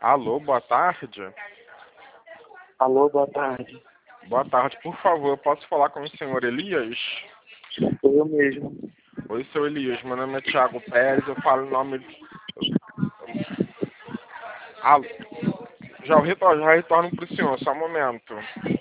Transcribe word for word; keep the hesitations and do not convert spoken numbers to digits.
Alô, boa tarde. Alô, boa tarde. Boa tarde, por favor, eu posso falar com o senhor Elias? Sou eu mesmo. Oi, seu Elias, meu nome é Thiago Pérez, eu falo em nome... Alô, já retorno, já retorno pro senhor, só um momento.